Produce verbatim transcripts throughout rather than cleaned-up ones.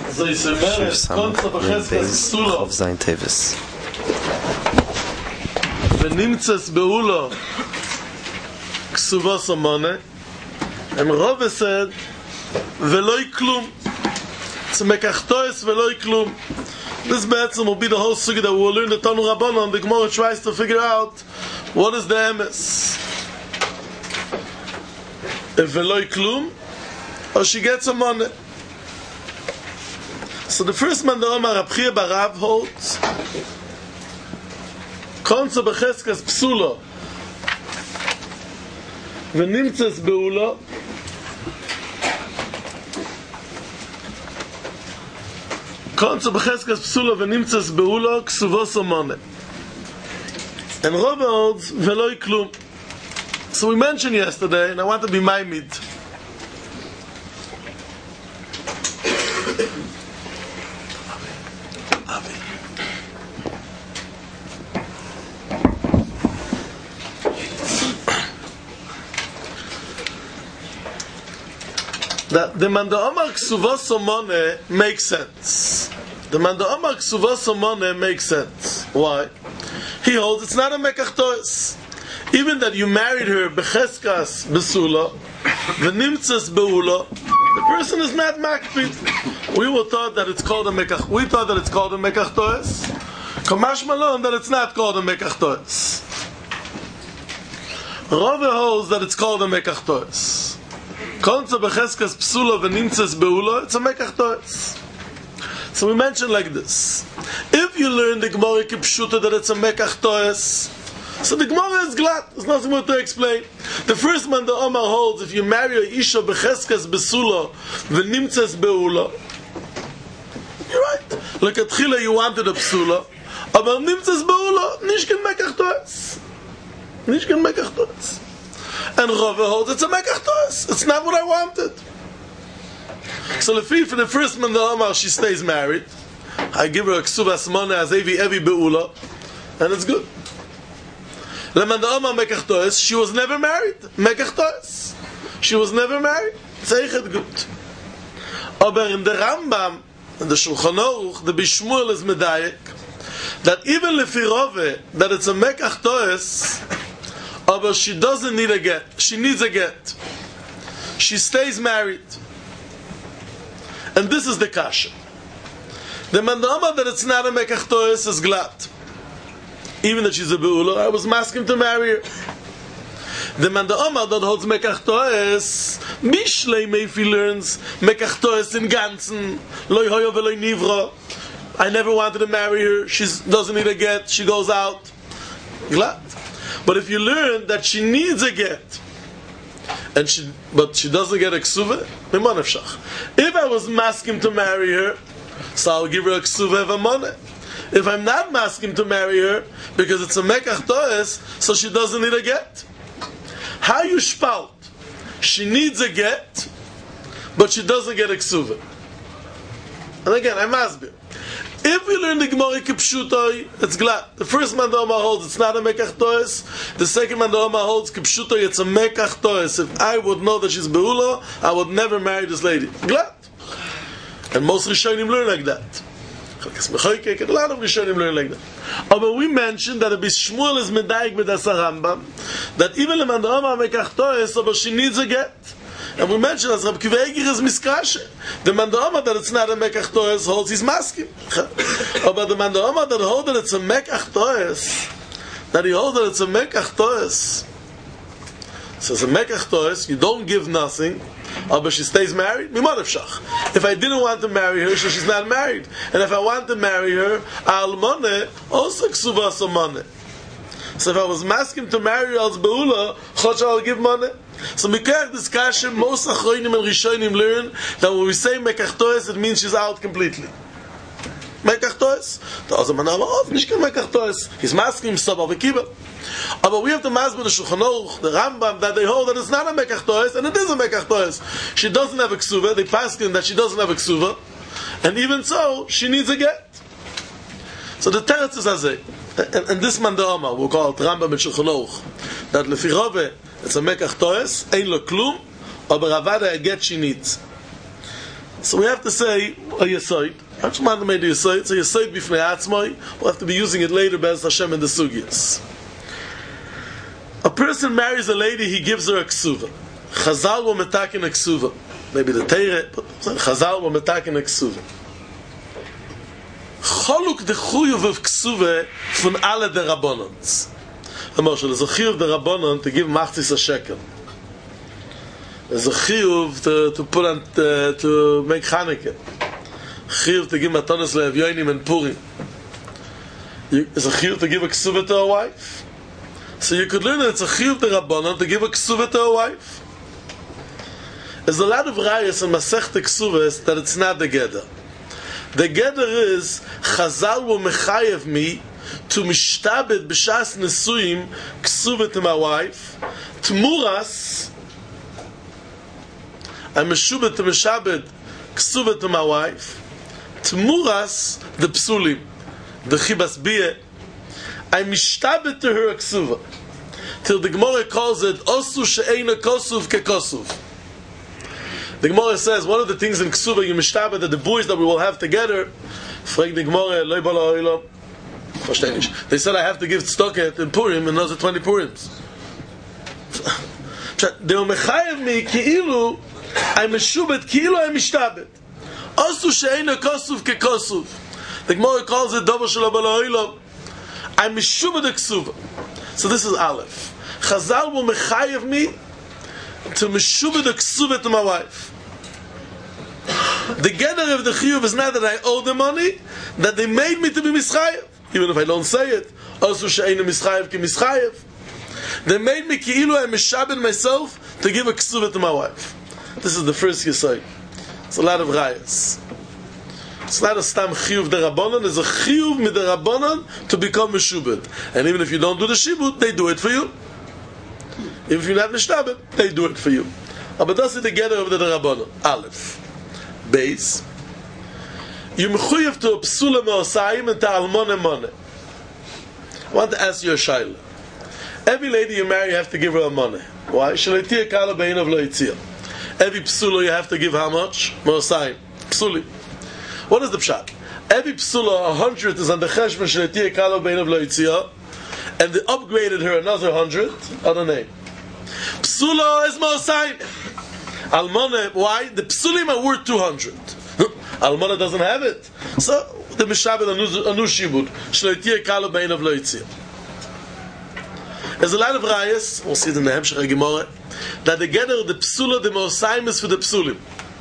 So is a man, kontra becheskas psula. Auf sein Tevis. V'nimtzes beula ksuvos amone. And Rove said, Veloi klum. It's a mekachtois veloi klum. This betzim will be the whole sugi that we'll learn the Tanu Rabbanon. The Gemara tries to figure out what is the emes. If veloi klum, or she gets a money. So the first man, the Omar Rabchia Barav holds, Konso becheskas psula, v'nimtzes beula, Konso becheskas psula v'nimtzes beula, ksuvos amone. And Rove holds, veloi klum. So we mentioned yesterday, and I want to be ma'amid. That the man the Omar Ksuvos Amone makes sense. The man the Omar Ksuvos Amone makes sense. Why? He holds it's not a Mekach Tois. Even that you married her Becheskas Besula, V'nimtzes Beula, the person is not Makpid. We were thought that it's called a Mekach. We thought that it's called a Mekach Tois. Kamash Malon that it's not called a Mekach Tois. Rove holds that it's called a Mekach Tois. Konza becheskas psula v'nimtzes beula, it's a mekach tois. So we mentioned like this. If you learn the Gemara Kipshuta that it's a mekach tois, so the Gemara is glad. There's nothing more to explain. The first man the Omar holds, if you marry a isha becheskas besula v'nimtzes beula, you're right. Like at Chila you wanted a psula, but nimtzes beula, nishken mekach tois. Nishken mekach tois. And Rove holds it's a mekach tois. It's not what I wanted. So Lefi, for the first man the Omar, she stays married. I give her a ksuvas money as evi evi beula, and it's good. Leman the Omar mekach tois, she was never married. Mekach tois. She was never married. Zeichet good. Aber in the Rambam, in the Shulchan Aruch, the Bishmuel is medayek that even Lefi Rove, that it's a mekach tois, but she doesn't need a get. She needs a get. She stays married. And this is the kasha. The mandama that it's not a mekach tois is glad. Even that she's a beula, I was asking to marry her. The mandama that holds mekach tois, mishlei meifi learns mekach tois in ganzen, loy hoyo veloy nivra. I never wanted to marry her. She doesn't need a get. She goes out. Glad. But if you learn that she needs a get, and she, but she doesn't get a ksuva, if I was masking to marry her, so I'll give her a ksuva of a money. If I'm not masking to marry her, because it's a mekach toes, so she doesn't need a get. How you spalt? She needs a get, but she doesn't get a ksuva. And again, I must be. If we learn the Gemara Kipshutai, it's glad. The first man the Omar holds it's not a mekach tois. The second man the Omar holds Kipshutai, it's a mekach tois. If I would know that she's beula, I would never marry this lady. Glad. And most Rishonim learn like that. A lot of Rishonim learn like that. But we mentioned that the Bishmuel is medayik with the Rambam, that even the man the Omar mekach tois, but she needs a get. And we mentioned as Rab Kiva Eiger is miskashe. The man the Omar that it's not a mekach tois holds he's masking. But the man the Omar that holds that it's a mekach tois, that he holds that it's a mekach tois. So it's a mekach tois, you don't give nothing, but she stays married. If I didn't want to marry her, so she's not married. And if I want to marry her, al moneh also ksuvas moneh. So if I was masking to marry her as beula, chotcha I'll give money. So Mikach discussion, most Achroinim and Rishonim learn that when we say Mekach Toes, it means she's out completely. Mekach Toes. The other man oh, nicht kein Mekach Toes. He's masking himself of a kibbutz. But we have to mask with the Shulchan Aruch, the Rambam, that they hold that it's not a Mekach Toes, and it is a Mekach Toes. She doesn't have a ksuva. They pass in that she doesn't have a ksuva. And even so, she needs a get. So the teretz is as a, and, and this man the Omar, we'll call it Rambam and Shulchan Aruch, that Lefi Rove, it's a mekach toes, ein lo klum, aber avada a get she needs. So we have to say a Yesoid. Hachman made a Yesoid. It's a Yesoid b'fnei atzmai. We'll have to be using it later, Be'ez Hashem, in the Sugyas. A person marries a lady, he gives her a ksuva. Chazal will metakin a ksuva. Maybe the Teire, but Chazal will metakin a ksuva. Choluk de chuyuv of ksuva von alle der Rabbonans. The Moshe, there's a chiyuv the Rabbanon to give machzis a shekel. There's a chiyuv to, to put on, uh, to make Chanukah. Chiyuv to give matanos le'evyonim and Purim. There's a chiyuv to give a ksuva to a wife. So you could learn that it's a chiyuv the Rabbanon to give a ksuva to a wife. There's a lot of rayas in Masechta Ksuvas that it's not the Geder. The Geder is Chazal will mechayev me to mishtabed b'shas nesuim ksuva to my wife. Tmuras, I'm meshubed to mishabed ksuva to my wife. Tmuras the psulim, the chibas biyeh. I'm mishtabed to her ksuva. Till the Gemara calls it osu she'eina kosuv kekosuv. The Gemara says one of the things in Ksuva you mishtabed that the boys that we will have together. Frag the Gemara loy bala oilo. They said I have to give tzedakah in Purim, and those are twenty Purims. They will mechayev me ki'ilu I'm meshubed ki'ilu I'm mishtabed. Osu she'eina kosuv kekosuv. The Gemara calls it dover shel bala oilo. I'm meshubed Ksuva. So this is Aleph. Chazal will mechayev me to meshubed Ksuva to my wife. The gather of the chiyuv is not that I owe the money, that they made me to be mischayev, even if I don't say it. Also she'einu mischayev ki mischayev. They made me ki'ilu I mishabed myself to give a ksuva to my wife. This is the first yesod. It's a lot of rayas. It's not a stam chiyuv derabanan. It's a chiyuv miderabanan to become meshubed. And even if you don't do the shibud, they do it for you. If you're not mishtabed, they do it for you. But that's the gather of the derabanan. Aleph. Base. You mechuyev to a psula me'osayim and to almone money. I want to ask you a shayla. Every lady you marry, you have to give her a money. Why? Shaletia kala bein of loitzia. Every psula you have to give how much? Me'osayim. Psuli. What is the pshat? Every psula, a hundred is on the cheshbon shaletia kala bein of loitzia, and they upgraded her another hundred on the name. Psula is me'osayim. Almana, why? The psulim are worth two hundred. Almana doesn't have it. So, the mishabed anu shibud. Shloitia kalo bein of loitzia. There's a lot of rayas, we'll see it in the Hemshech HaGemara, that the gather the psula, the mosaim is for the psulim.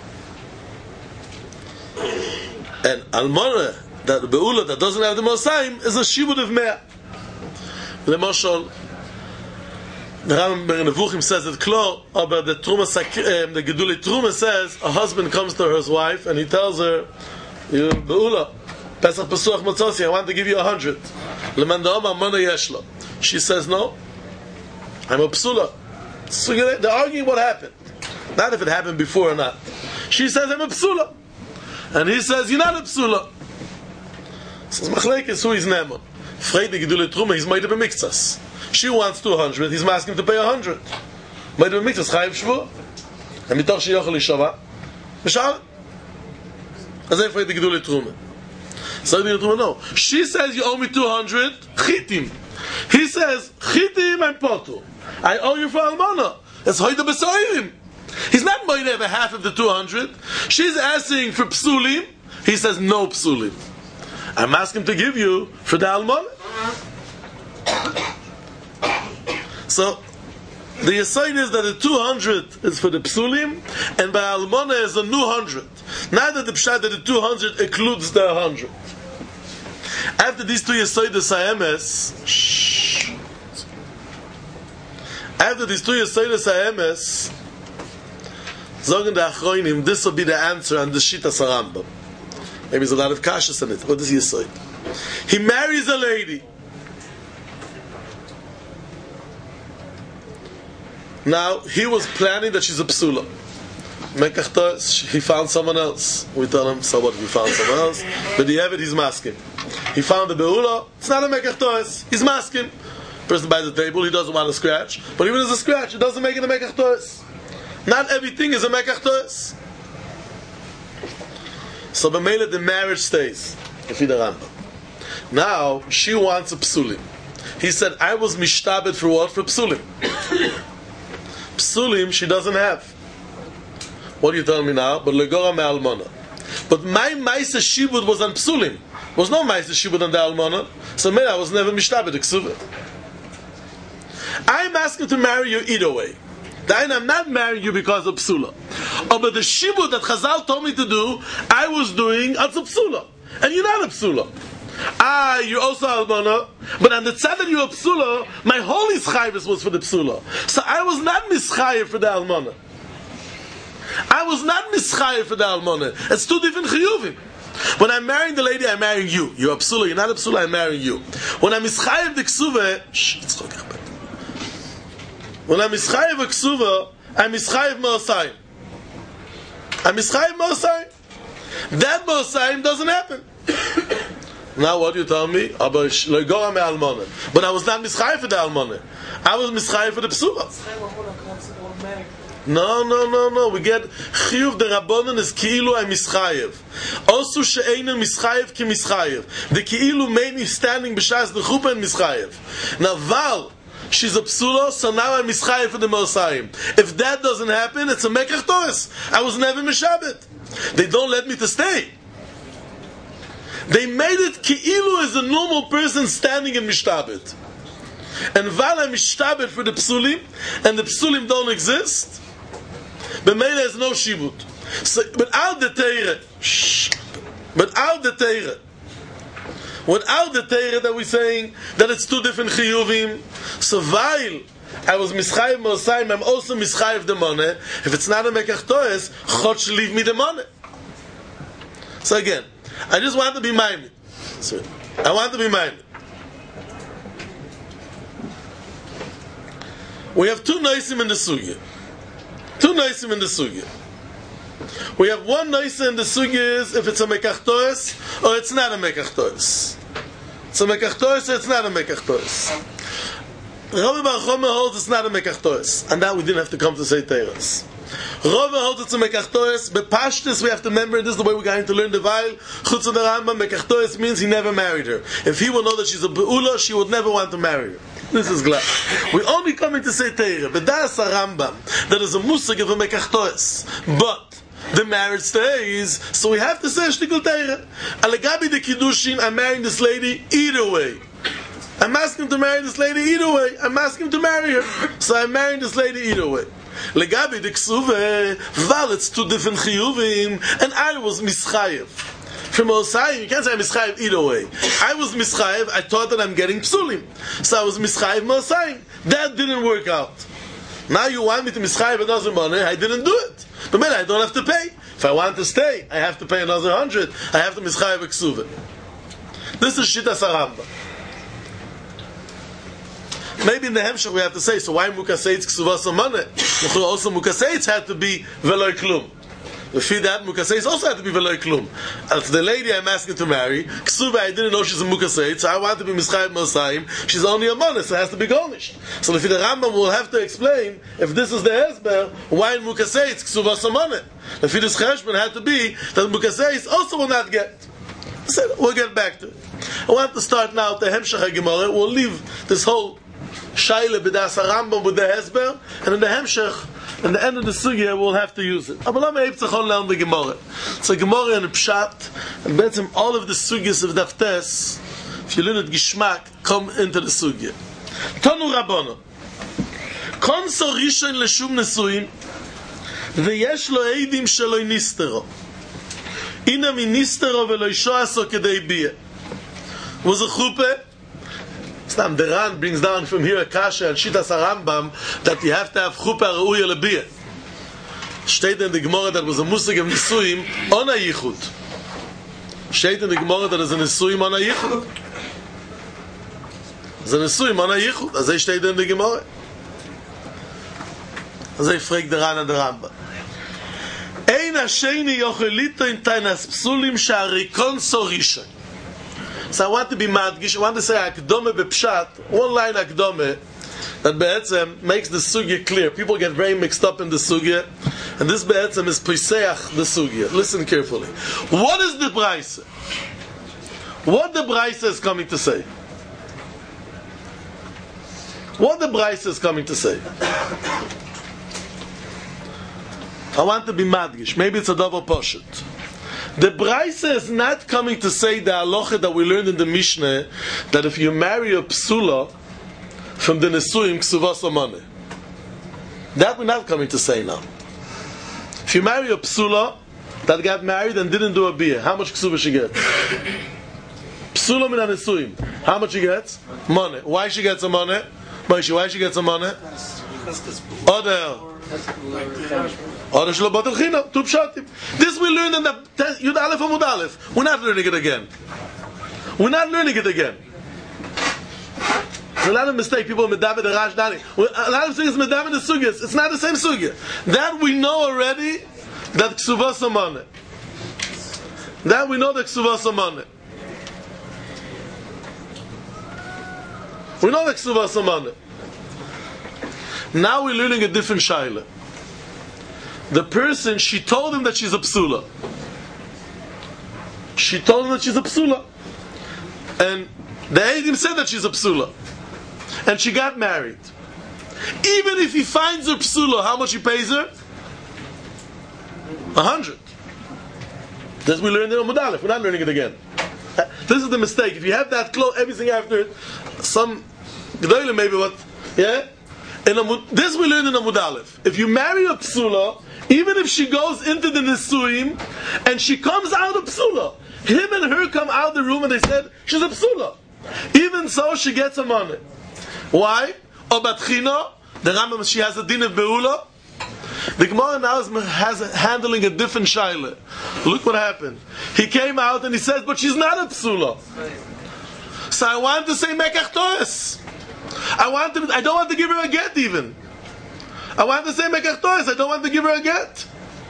And Almana, that the be'ula that doesn't have the mosaim, is a shibud of mea. Lemoshol, the Rambam in Nevuchim says it klar, but the Truma, um, the Geduli Truma says a husband comes to his wife and he tells her, "You beula, Pesach Pesuach Matzosi, I want to give you a hundred." Leman da'omar mana yeshlo. She says, "No, I'm a psula." So they're arguing what happened, not if it happened before or not. She says, "I'm a psula," and he says, "You're not a psula." Says Machlekes, who is Neman? Freit the Geduli Truma, he's made of a mikzas. She wants two hundred, he's asking to pay a hundred. Made of a mikzas, chayiv shvur. And mitoch sheyochel yishava, v'shal. As if freit the Geduli Truma. So the Geduli Truma, no. She says, you owe me two hundred, chitim. He says, chitim and potu. I owe you for almana. It's hoida b'soirim. He's not made of half of the two hundred. She's asking for psulim. He says, no psulim. I'm asking to give you for the almana. So, the aside is that the two hundred is for the psulim, and by almana is a new hundred. Not that the pshat that the two hundred includes the hundred. After these two aside the sayemes, shh. After these two aside the sayemes, zogen the achroinim, this will be the answer on the shita sarambam. Maybe there's a lot of kashas in it. What does he say? He marries a lady. Now, he was planning that she's a psula. He found someone else. We tell him, so what, we found someone else? But the Eved, he's masking. He found the beula. It's not a mekach toes. He's masking. Person buys the table, he doesn't want to scratch. But even as a scratch, it doesn't make it a mekach toes. Not everything is a mekach toes. So b'meila the marriage stays. If the Rambam. Now she wants a psulim. He said, I was mishtabed for what? For psulim. Psulim she doesn't have. What do you tell me now? But legora me'almona. But my Maisa Shibud was on psulim. Was no Maisa Shibud on the almona. So maybe I was never mishtabed ksuva. I'm asking to marry you either way. Then I'm not marrying you because of psula. Oh, but the shibud that Chazal told me to do, I was doing as a psula. And you're not a psula. Ah, you're also almana, but on the side that you're a psula, my whole ischayvus was for the psula. So I was not mischayev for the almana. I was not mischayev for the almana. It's two different chiyuvim. When I'm marrying the lady, I'm marrying you. You're a psula, you're not a psula, I'm marrying you. When I'm mischayev the ksuva, shh, let's talk about it. When I'm mischayev a ksuva, I'm mischayev ma'asayim. I'm mischayev ma'asayim. That ma'asayim doesn't happen. Now what you tell me? But I was not mischayev for the almana. I was mischayev for the psuva. No, no, no, no. We get chiyuv the rabbanon is ki'ilu I'm mischayev. Also she'einu mischayev ki mischayev. The ki'ilu made me standing b'shas the chuppah and mischayev. Now val, she's a psula, so now I'm mischayev for the mosayim. If that doesn't happen, it's a mekach toris. I was never mishabet. They don't let me to stay. They made it ki'ilu as a normal person standing in mishtabet. And val I'm mishtabet for the psulim, and the psulim don't exist, b'meila is no shibut. So, without the teire, shh, without the teire, without the teire that we're saying that it's two different chiyuvim, so while I was mischayev mosayim, I'm also mischayev the money. If it's not a mekach toes, chod should leave me the money. So again, I just want to be minded. So, I want to be minded. We have two noisim in the sugya. Two noisim in the sugya. We have one noisa in the sugya is if it's a mekach toes or it's not a mekach toes. It's a mekach toes or it's not a mekach toes. Rabbi Bar Choma holds it's not a mekach toes, and now we didn't have to come to say teiras. Rava holds it's a mekach toes. Bepashtis we have to remember this is the way we're going to learn the Weil. Chutz of the Rambam, mekach toes means he never married her. If he would know that she's a beula, she would never want to marry her. This is glad. We're only coming to say teira, but that's a Rambam. That is a musig of a mekach toes. But the marriage stays, so we have to say shtikul teira. Alegabi the kiddushin, I'm marrying this lady either way. I'm asking him to marry this lady either way. I'm asking him to marry her. So I'm marrying this lady either way. Legabi the ksuve, val it's two different chiyuvim, and I was mischayev. From Osayim, you can't say I'm mischayev either way. I was mischayev, I thought that I'm getting psulim. So I was mischayev Osayim. That didn't work out. Now you want me to mischayev another money, I didn't do it. But man, I don't have to pay. If I want to stay, I have to pay another hundred. I have to mischayev a ksuve. This is Shittas HaRambam. Maybe in the Hemshech we have to say, so why Mukaseitz Ksuvas Amane? Also Mukaseitz had to be Veloy Klum. If that Mukaseitz also had to be Veloy Klum. As the lady I'm asking to marry, Ksuva I didn't know she's a Mukaseitz, so I want to be Mischayev Mosayim, she's only a Manes, so it has to be garnished. So if the Rambam will have to explain, if this is the Hezber, why in Mukaseitz Ksuvas Amane? If this Cheshbon had to be, that Mukaseitz also will not get. So we'll get back to it. I want to start now with the Hemshech HaGemara. We'll leave this whole Shaila b'das HaRambam with the Hezber, and in the Hemshech, in the end of the Sugya, we'll have to use it. Aber lama Eitzachon learn the Gemara. So Gemara and Pshat, and betzim all of the Sugyas of Daftes, if you learn it Gishmak, come into the Sugya. Tonu Rabbono. Konso Rishon Leshum Nesuim, veyesh lo eidim shelo nistero. Ina mi nistero velo ishoaso kedei biyeh. Was a chuppah. Stam the Ran brings down from here a kasha and Shittas HaRambam that you have to have chuppah reuya lebiyah. Steht in the Gemara that was a musig of nisuim on a yichud. Steht in the Gemara that is a nisuim on a yichud. It's a nisuim on a yichud. As I steht in the Gemara. As I fragt der Ran and the Rambam. Ein hasheni yochelito in tainas psulim sha'arikon so rishon. So I want to be madgish, I want to say akdome bepshat, one line akdome, that be'etzem makes the sugya clear. People get very mixed up in the sugya. And this be'etzem is Piseach the Sugya. Listen carefully. What is the Braisa? What the Braisa is coming to say? What the Braisa is coming to say? I want to be madgish. Maybe it's a double poshut. The Braisa is not coming to say the halacha that we learned in the Mishnah that if you marry a psula from the Nesuim Ksuvas Amane. That we're not coming to say now. If you marry a psula that got married and didn't do a biyah, how much ksuva she gets? Psula min ha-nesuim. How much she gets? Money. Why she gets a money? Moshe, why she gets a money? Other. Other shelo batel chino. Two pshatim. This we learned in the Yud Aleph Amud Aleph. We're not learning it again. We're not learning it again. There's a lot of mistake. People medavid the Rash Dani. A lot of things medavid the sugyas. It's not the same sugya. That we know already. That ksuvas amane. That we know that ksuvas amane. We know that ksuvas amane. Now we're learning a different shaila. The person, she told him that she's a psula. She told him that she's a psula. And the Eidim said that she's a psula. And she got married. Even if he finds her psula, how much he pays her? A hundred. This we learned in Amud Aleph. We're not learning it again. This is the mistake. If you have that close, everything after it, some G'dayla maybe what, yeah? In Amud, this we learned in Amud Aleph. If you marry a psula, even if she goes into the Nisuim and she comes out of psula, him and her come out of the room and they said she's a psula. Even so, she gets a money. Why? Obatchino, the Rambam, she has a din of beula. The Gemara now is has a, handling a different shaila. Look what happened. He came out and he says, but she's not a psula. So I want to say mekach toes. I want to. I don't want to give her a get even. I want to say mekach toes. I don't want to give her a get.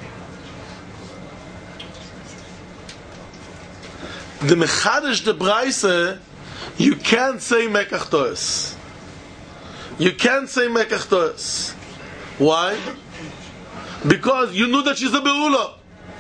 The mechadish the braise, you can't say mekach toes. You can't say mekach toes. Why? Because you knew that she's a beula.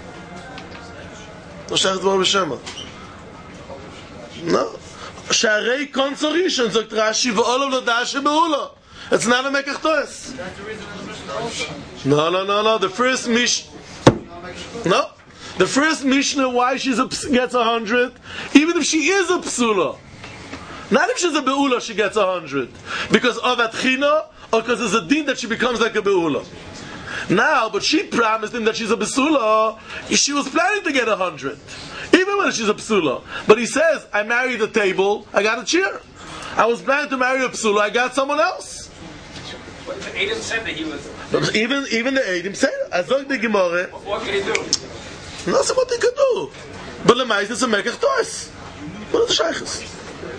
No. Sharei konsorishan sagt Rashi v'olav l'dash beula. It's not a mekach toes. No, no, no, no. The first mish. No. The first Mishnah why she gets a hundred, even if she is a psula. Not if she's a beula, she gets a hundred. Because of atchina, or because there's a din that she becomes like a beula. Now, but she promised him that she's a besula, she was planning to get a hundred. Even when she's a psula. But he says, I married a table, I got a chair. I was planning to marry a psula, I got someone else. But the Eidim said that he was... Even, even the Eidim said, Azog the Gemara. What can he do? No, so what they could do. But the mais is a mekach toes. What is the shaykhs?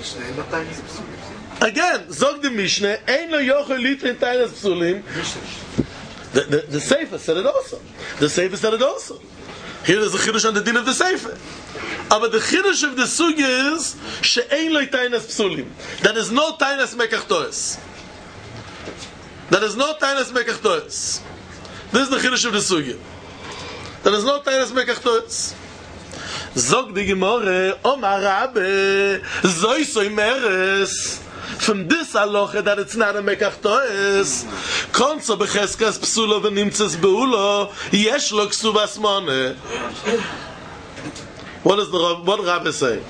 Again, Zog the Mishnah, Ein lo yochel litrin tainas psulim. The, the, the Sefer said it also. The Sefer said it also. Here there's a chiddush on the din of the Sefer. But the chiddush of the sugya is she'ein lo tainas psulim. There is no tainas mekach toes. There is no tainas mekach toes. This is the chiddush of the sugya. There is no tainas mekach toes. Zog the Gemara, Omar Rabbe, Zoi Soi Meres. From this halacha that it's not a mekach toes, konso becheskas psula v'nimtzes beula, yesh lo ksuvas mone. What does the what Rabbe say?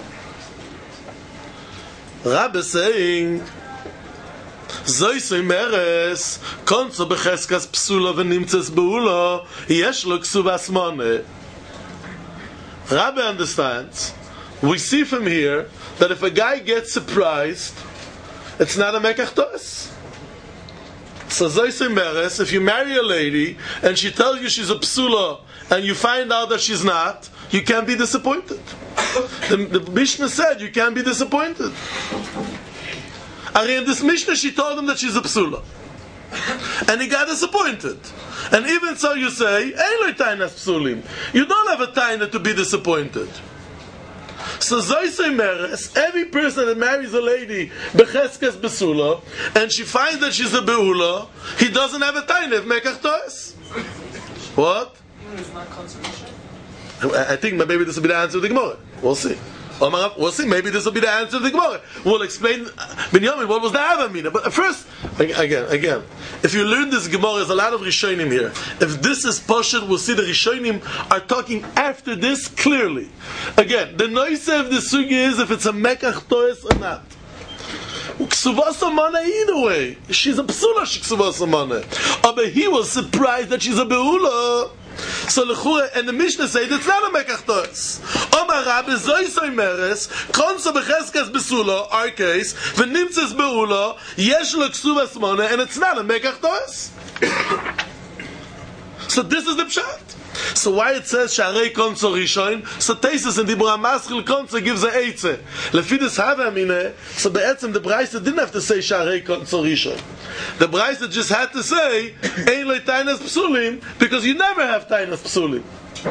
Rabbe saying, Zoisei meres, konso becheskas psula v'nimtzes beula, yesh lo ksuvas mone. Rabbe understands. We see from here that if a guy gets surprised, it's not a mekach toes. So Zoisei meres, if you marry a lady and she tells you she's a psula and you find out that she's not, you can't be disappointed. The, the Mishnah said you can't be disappointed. In this Mishnah she told him that she's a psula. And he got disappointed. And even so you say, Ein lo tainas psulim. You don't have a taina to be disappointed. So Zoisei meres, every person that marries a lady becheskes besula, and she finds that she's a beula, he doesn't have a taina of mekach toes. What? Even if it's not conservation? I think maybe this will be the answer of the Gemara. We'll see. We'll see. Maybe this will be the answer of the Gemara. We'll explain, Binyamin, what was the Havamina. But first, again, again, if you learn this Gemara, there's a lot of Rishonim here. If this is Pashut, we'll see the Rishonim are talking after this clearly. Again, the noise of the Sugi is if it's a Mekach Toes or not. Ksuvasa Mana either way. She's a Psula, she Ksuvasa Mana. But he was surprised that she's a Beula. So l'chura, and the Mishnah says it's not a mekach toes. Omar Rabbi zoysoy meres konso becheskas besulo, our case, v'nimtzes beulo, yesh lo ksuvas mona, and it's not a mekach toes. So this is the pshat. So why it says Sharei Konso Rishon? So Teisus in Dibra Maschil Konso gives a Eitze. Lefi this Havamine, so be'etzem the Braisa didn't have to say Sharei Konso Rishon. The Braisa just had to say Ein Loi Tainas Psulim, because you never have Tainas Psulim.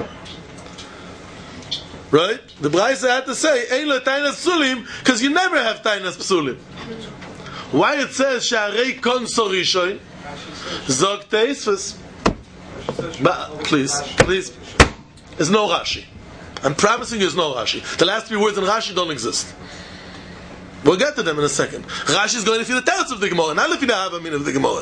Right? The Braisa had to say Ein Loi Tainas Psulim, because you never have Tainas Psulim. Why it says Sharei Konso Rishon? Zog Teisus. But please, please, there's no Rashi. I'm promising you there's no Rashi. The last three words in Rashi don't exist. We'll get to them in a second. Rashi is going to feel the teretz of the Gemara, not if you have a meaning of the Gemara.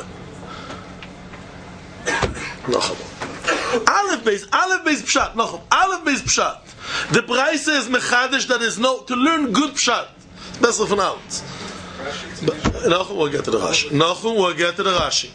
Nachum. Aleph base, Aleph base pshat. Nachum. Aleph base pshat. The price is mechadish that is no to learn good pshat. It's better from out. Nachum, we'll get to the Rashi. Nachum, we'll get to the Rashi.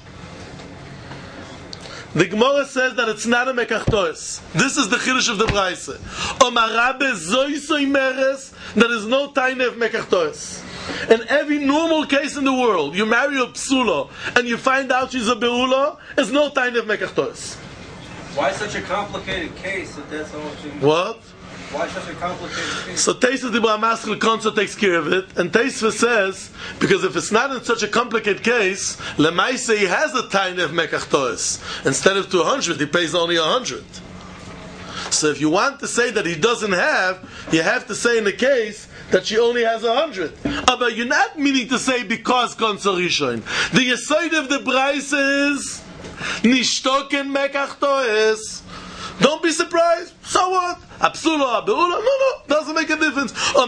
The Gemara says that it's not a mekach toes. This is the chiddush of the Braise. Omar Rabbe zoysoy meres, there is no taina of mekach toes. In every normal case in the world, you marry a psula and you find out she's a beula, there's no taina of mekach toes. Why such a complicated case if that's all she... What? Why such a complicated case? So Teisva Dibra Maschil Konso takes care of it, and Teisva says, because if it's not in such a complicated case, Lemaise he has a taina of mekach toes. Instead of two hundred, he pays only one hundred. So if you want to say that he doesn't have, you have to say in the case that she only has one hundred. But you're not meaning to say because Konso Rishon. The Yesod of the Braise is Nishtoken mekach toes. Don't be surprised. So what? Absula, beula? No, no, doesn't make a difference.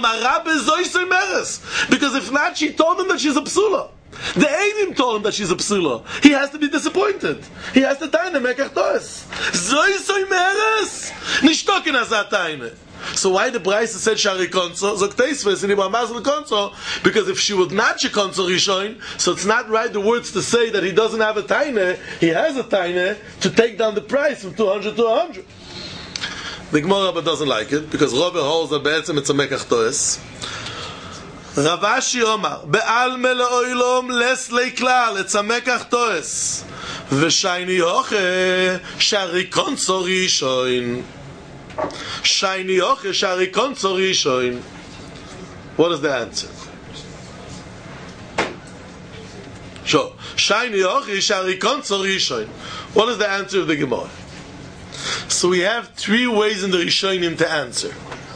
Because if not, she told him that she's a psula. The Eidim told him that she's a psula. He has to be disappointed. He has to taine mekach toes. Zoysoy meres, nishtoken azat taine. So why the Braise said Shari Konso? Zok Teisves in Ibra Mazel Konso, because if she would not she Konso Rishon, so it's not right the words to say that he doesn't have a taine, he has a taine to take down the price from two hundred to one hundred. The Gemara but doesn't like it, because Rove holds that be'etzem it's a mekach toes. Rav Ashi Omar, Be'al me le'oilom les le'klal, it's a mekach toes. V'shayni hoche, Shari Konso Rishon. Shayni hoche, Shari Konso Rishon. What is the answer? Sure. Shayni hoche, Shari Konso Rishon. What is the answer of the Gemara? So we have three ways in the Rishonim to answer.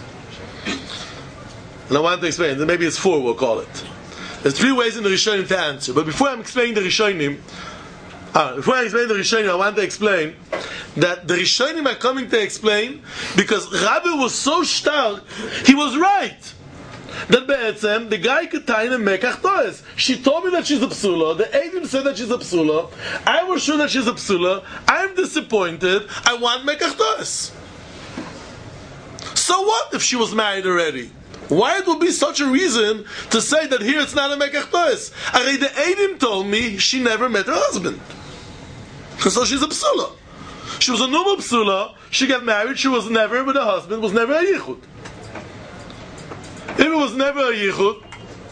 And I want to explain. Maybe it's four, we'll call it. There's three ways in the Rishonim to answer. But before I'm explaining the Rishonim, uh, before I explain the Rishonim, I want to explain that the Rishonim are coming to explain because Rabbi was so stark, he was right. That be'etzem, the guy could taine mekach toes. She told me that she's a psula. The Eidim said that she's a psula. I was sure that she's a psula. I'm disappointed. I want mekach toes. So what if she was married already? Why it would be such a reason to say that here it's not a mekach toes? Already the Eidim told me she never met her husband. So she's a psula. She was a normal psula. She got married. She was never with her husband. Was never a yichud. If it was never a yichud,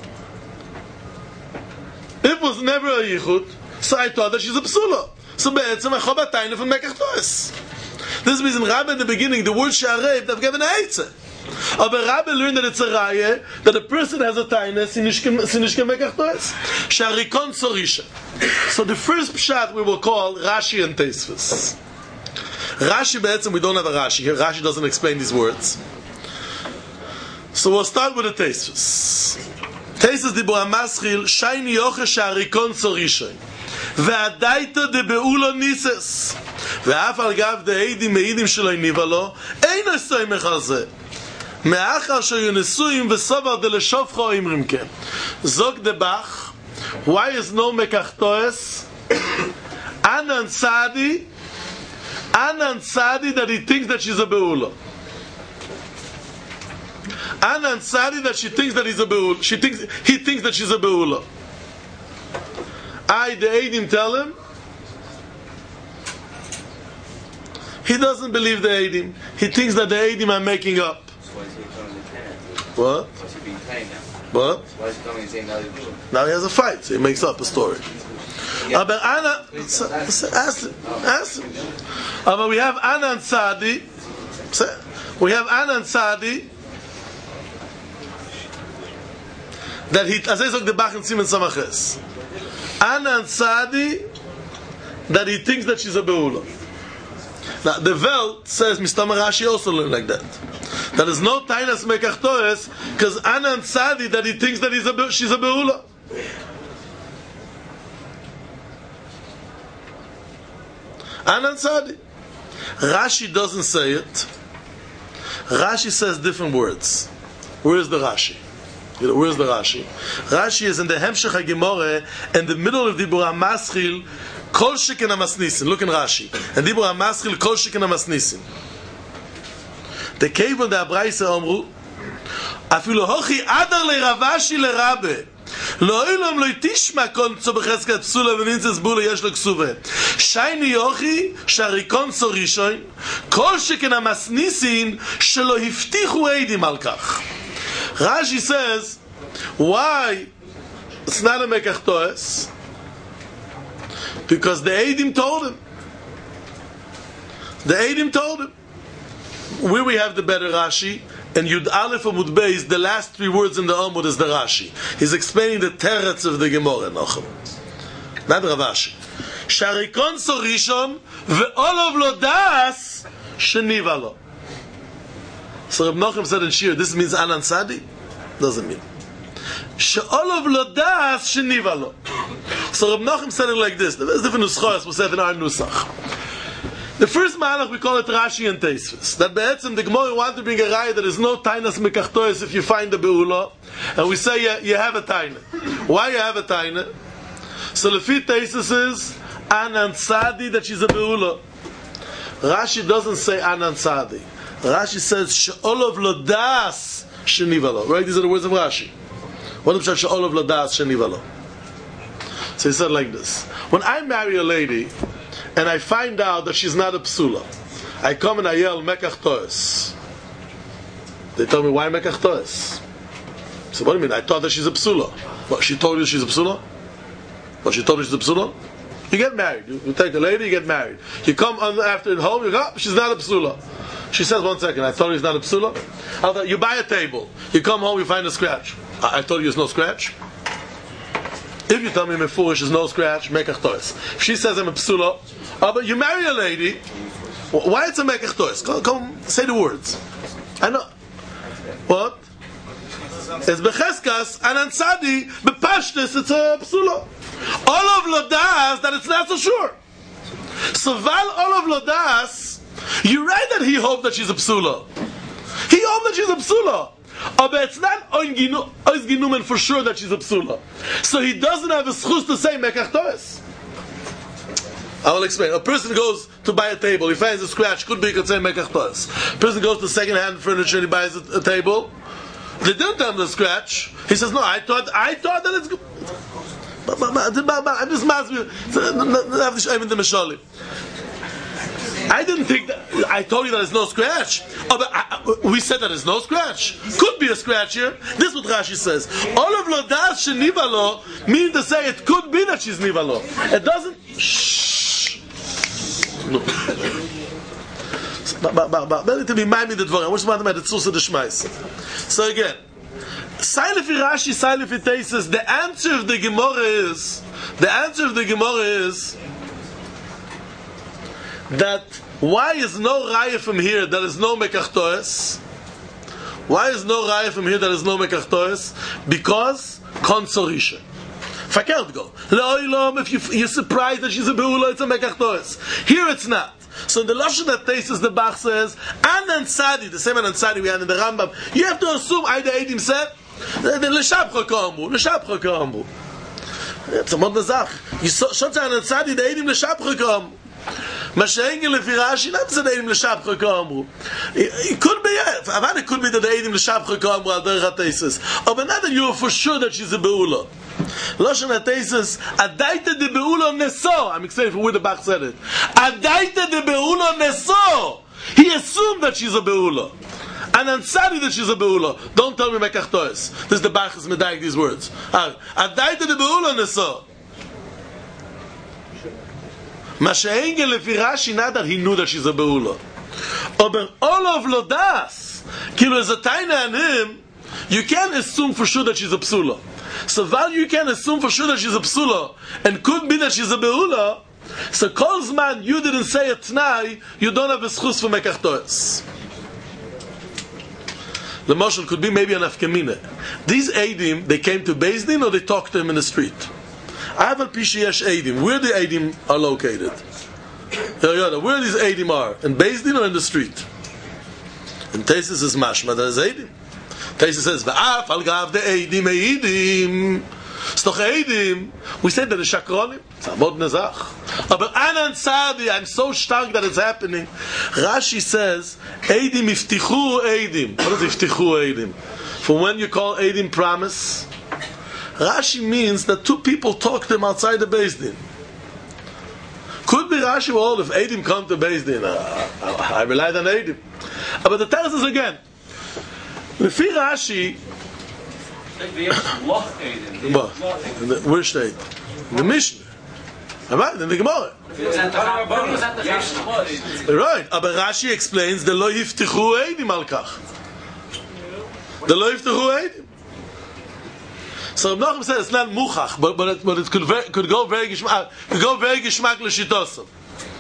if it was never a yichud, so I thought that she's a psula. So be'etzem I chob atayne from mekach toes. This is the reason Rabbi in the beginning, the word she'arev, they've given a eitzah. But Rabbi learned that it's a raya, that a person has a taine, sinishke mekach toes. Shari Konso Rishon. So the first pshat we will call Rashi and Teisvus. Rashi be'etzem, we don't have a Rashi here. Rashi doesn't explain these words. So we'll start with the Teisvus. Teisvus Dibra Maschil, Shayni hoche Shari Konso Rishon. Ve'adaita de be'ulo nises. ואף על גב דהידים מעידים שלא הניבה לו, אין סומך על זה. מאחר שהיו נשואים וסובר דלשופחו אמרים כן. זוג דבח, why is no mekachtoes? Anan Sadi, Anan Sadi that he thinks that she's a beula. Anan Sadi that she thinks that he's a beula. She thinks he thinks that she's a beula. I, the Eidim, tell him he doesn't believe the Eidim. He thinks that the Eidim are making up. Why is he coming to ten? What? What's he being paid now? What? Why is he coming and saying now they do it? Now he has a fight, so he makes up a story. Yeah. Uh, but Anna, so, so, ask him, ask him. Uh, but we have Anna and Sadi. So, we have Anna and Sadi. That he, as I said, the Bach and Simon Samaches. Anna and Sadi, that he thinks that she's a beula. Now the Welt says, Mister Rashi also learned like that. There is no tainas mekachtoes because Anna and Sadi that he thinks that he's a she's a beula. Anna and Sadi. Rashi doesn't say it. Rashi says different words. Where is the Rashi? Where's the Rashi? Rashi is in the Hemshech HaGemoreh in the middle of Dibur HaMaschil Kol Sheken HaMasnisin. Look in Rashi. And Dibur HaMaschil Kol Sheken HaMasnisin. The cave of the Abraisa Omru Afilu Hochi Adar Le Ravashi Le Rabbe Lo Ilom Lo Tishma Konso Bechesket Psula V'nintzes Bula Yesh Lo Ksuve Shayni Yochi Sharikon So Rishon Kol Sheken HaMasnisin Shelo Hiftichu Eidim Al Kach. Rashi says, why it's not a mekachtoes? Because the Eidim told him. The Eidim told him. Where we have the better Rashi, and Yud Aleph Amud Beis, the last three words in the Amud is the Rashi. He's explaining the teretz of the Gemara, Nochem. Not Ravashi. Sharikon so rishon, ve'olov lo das, sheniva lo. So Reb Nochem said in Shir, this means Anan Sadi? Doesn't mean. She'olov lo das sheniva lo. So Reb Nochem said it like this. There's different nuschos we said in our nusach. The first malach we call it Rashi and Teisves. That be'etzem the Gemara want to bring a raya that is no tainas mekachtoes if you find the beula, and we say you, you have a taina. Why you have a taina? So Lefi Teisves is Anan Sadi that she's a beula. Rashi doesn't say Anan Sadi. Rashi says she'olov lo das sheniva lo. Right? These are the words of Rashi. What is she'olov lo das sheniva lo? So he said like this: when I marry a lady and I find out that she's not a psula, I come and I yell mekach toes. They tell me, why mekach toes? So what do you mean? I thought that she's a psula. What, she told you she's a psula? What, she told you she's a psula? You get married. You, you take a lady, you get married. You come on after at home, you go, oh, she's not a psula. She says, one second, I told you it's not a psula. I thought, you buy a table. You come home, you find a scratch. I, I told you there's no scratch. If you tell me mefurish there's no scratch, mekach toes. If she says I'm a psula, oh, but you marry a lady, why it's a mekach toes? Come, come, say the words. I know. What? It's becheskas, Anan Sadi, bepashtis, it's a psula. All of Lodas, that it's not so sure. So Val all of Lodas, you're right that he hoped that she's a psula. He hoped that she's a psula. Oh, but it's not oizginumen for sure that she's a psula. So he doesn't have a schus to say mekach toes. I will explain. A person goes to buy a table, he finds a scratch, could be he could say mekach toes. A person goes to second-hand furniture and he buys a, a table. They didn't tell him the scratch. He says, no, I thought I thought that it's good. I'm just masking. I didn't think that. I told you that there's no scratch. Oh, but I, we said that there's no scratch. Could be a scratch here. This is what Rashi says. All of Lodas shenivalo means to say it could be that she's nivalo. It doesn't. Shh. No. But but but but to remind me the dvar. I wish to the tzusa the shmais. So again. Sailefi Rashi, Sailefi Teises, the answer of the Gemara is, the answer of the Gemara is, that why is no raya from here that is no mekach toes? Why is no raya from here that is no mekach toes? Because konsorisha. Fakert go. Le'oilom, if you, you're surprised that she's a beula, it's a mekach toes. Here it's not. So in the Lashon that Taisus the Bach says, Anan Tzadi, the same Anan Tzadi we had in the Rambam, you have to assume either Eidim said, the L'Shabcha Ka'amru, L'Shabcha Ka'amru. It's a modern Zach. You should say Anan Tzadi, the Eidim L'Shabcha Ka'amru. Mashengi lefi Rashi, not the Eidim L'Shabcha Ka'amru. It could be, yeah. It could be that the Eidim L'Shabcha Ka'amru al derech Taisus. But not that you are for sure that she's a Be'ula. Lashon HaTeisus, Adaita de Be'ula Neso. I'm explaining from where the Bach said it. Adaita de Be'ula Neso. He assumed that she's a Be'ula. And Ansari that she's a Be'ula. Don't tell me Mekach Toes. This is the Bach is medayik these words. Adaita de Be'ula Neso. Mashaenge lefi Rashi, not that he knew that she's a Be'ula. Aber all of Lodas, kilo is a taina on him, you can't assume for sure that she's a Psula. So while you can assume for sure that she's a psula, and could be that she's a beula, so calls man, you didn't say a t'nai, you don't have a schus for mekach toes. The motion could be maybe an afkamina. These Eidim, they came to Beis Din or they talked to him in the street? I have a pishiyesh Eidim. Where the Eidim are located? Where these Eidim are? In Beis Din or in the street? And Taisus is mashma, that is Eidim. Taisus says, "Va'af al gav de eidim eidim." Stoch eidim. We said that the shakronim. It's a mod nezach. But Anan Tzadi, I'm so stark that it's happening. Rashi says, "Eidim iftichu eidim." What is iftichu eidim? For when you call eidim promise, Rashi means that two people talk to him outside the Beis Din. Could be Rashi, well, if eidim come to Beis Din, uh, I relied on eidim. But the Taisus again. Lefi Rashi, where steht? In the Mishnah. Right, in the Gemara. Right, but Rashi explains the lo yiftichu eidim al kach. The lo yiftichu eidim. So Reb Nachum said it's not muchach, but but it, but it could very, could go very geschmack, could go very geschmack l'shitosam.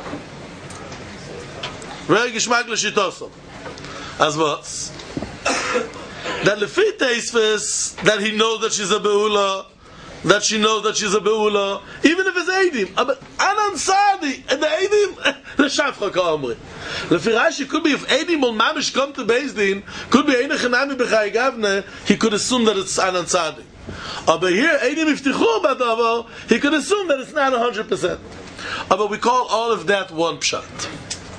Very geschmack l'shitosam. As what? That lefi Teisves, that he knows that she's a beula, that she knows that she's a beula, even if it's eidim. But Anan Sadi and the eidim, the shafcha ka'amri. Lefi Rashi could be if eidim or mamish come to Beis Din, could be einach enami b'chai gavne, he could assume that it's Anan Sadi. But here eidim iftichu b'davar, he could assume that it's not a hundred percent. But we call all of that one pshat.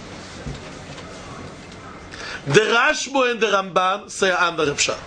The Rashbo and the Ramban say another pshat.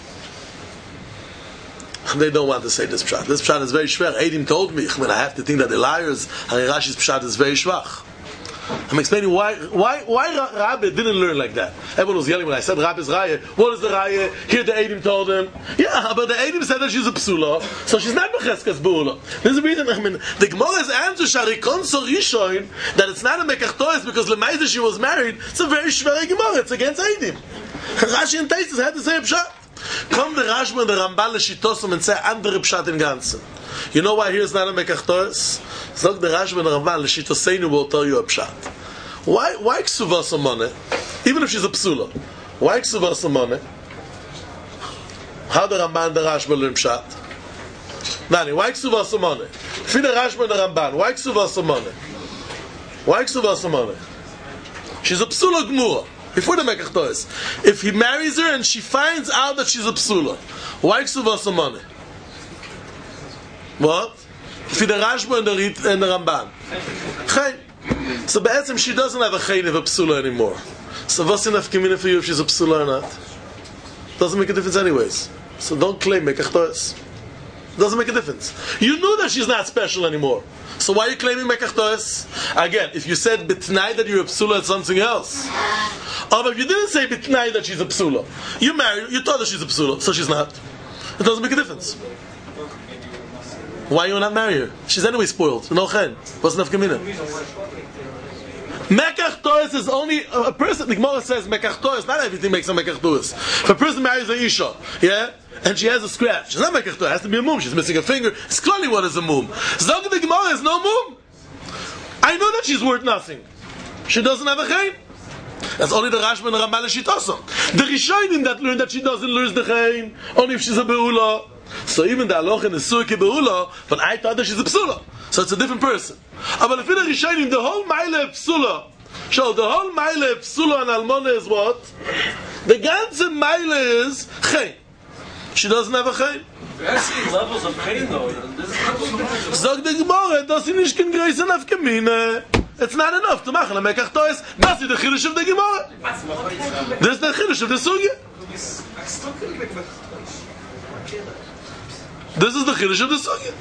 They don't want to say this pshat. This pshat is very schwer. Eidim told me, when I have to think that the liars, and Rashi's pshat is very schwach. I'm explaining why why why Rabbi didn't learn like that. Everyone was yelling when I said Rabbi's Raya. What is the Raya? Here the Eidim told him. Yeah, but the Eidim said that she's a psula, so she's not Mecheskas Beula. There's a reason. I mean, the Gemara's answer Sharikon Sorishoin that it's not a Mekach Toes because Lemaisa she was married. It's a very schwer Gemara. It's against Eidim. Rashi and Taisus had to say a pshat. Come the Rashba and the Ramban l'shitosum and say andere pshat in ganzen. You know why here is not a Mekach Toes? Zog the Rashba and the Ramban l'shitoseinu will tell you a pshat. Why why ksuva samane? Even if she's a psula, why ksuva samane? How the Ramban and the Rashba learn pshat? Nani, why ksuva samane? Fi the Rashba and the Ramban, why ksuva samane? Why ksuva samane? She's a psula gmura. Before the Mekach Toes, if he marries her and she finds out that she's a psula, why ksuva samane? What? Fi the Rashba and the, and the Ramban. Chai. So be'etzim she doesn't have a chayin of a psula anymore. So what's enough community for you if she's a psula or not? Doesn't make a difference anyways. So don't claim Mekach Toes. Doesn't make a difference. You knew that she's not special anymore. So why are you claiming Mekach Toes? Again, if you said bitnai that you're a psula, it's something else. Oh, but if you didn't say bitnai that she's a psula, you married, you thought that she's a psula, so she's not. It doesn't make a difference. Why you not marry her? She's anyway spoiled. No chen. What's enough kamina? Mekach Toes is only a person. The Gemara says Mekach Toes. Not everything makes a Mekach Toes. If a person marries a isha, yeah, and she has a scratch, she's not Mekach Toes. It has to be a mum. She's missing a finger. It's clearly what is a mum. Zog the Gemara is no mum. I know that she's worth nothing. She doesn't have a chayin. That's only the Rashba and the Ramban l'shitosam. The Rishonim that learn that she doesn't lose the chayin only if she's a beula. So even the aloch in the surki beula, but I thought that she's a psula. So it's a different person. But if in the Rishonim, the whole mile of psula, So the whole Meile of Psula and Almona is what? The ganze Meile is Chayin. She doesn't have a Chayin. We have seen levels of pain though. This is Sag the Gemara, dass sie nicht kein Greis in Afkamine. It's not enough to machen a Mekach Tois. Das ist der Chiddush of the Gemara. This is the Chiddush of the Sugya. This is the Chiddush of the Sugya.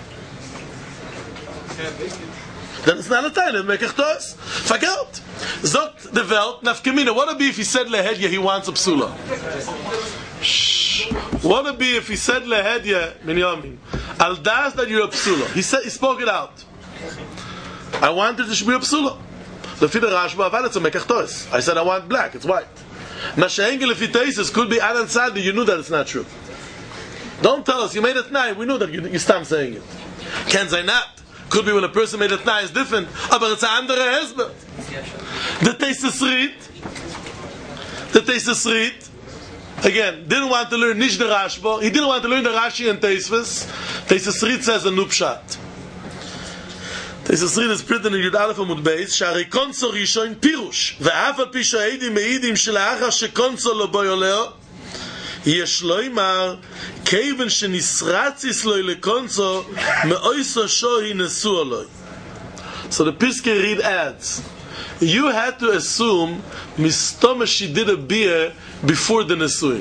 Then it's not a time of Mekach Tois. Verkehrt. Sagt the Welt, Nafkamine, what would be if he said Lehedya he wants a Psula? Shh. What would be if he said Lehedya, Minyamin, Al das that you're a Psula? He said, he spoke it out. I wanted to be a Psula. Lefi the Rashba, Aval, it's a Mekach Tois. I said I want black, it's white. Masha'engel lefi Teisus could be Anan Sadi, you knew that it's not true. Don't tell us, you made it nine, we knew that you, you stopped saying it. Can say not. Could be when a person made it nine, it's different. But it's a andere Hezbet. The Teisus Reed, the Teisus Reed, again, didn't want to learn Nish the Rashba, he didn't want to learn the Rashi and Teisves. Teisus Reed says a Nupshat. Teisus Reed is printed in Yud Aleph Amud Beis, Shari Konso Rishon Pirush, Ve'af al pi shaheidim meidim shelaachar shekonso lo boyoleo, יש לומר, כיוון שנסרציס לו לקונצו, מאויסו שוהי נשוא לו. So the Piskei Reed adds, you had to assume Mistoma she did a beer before the Nesuin.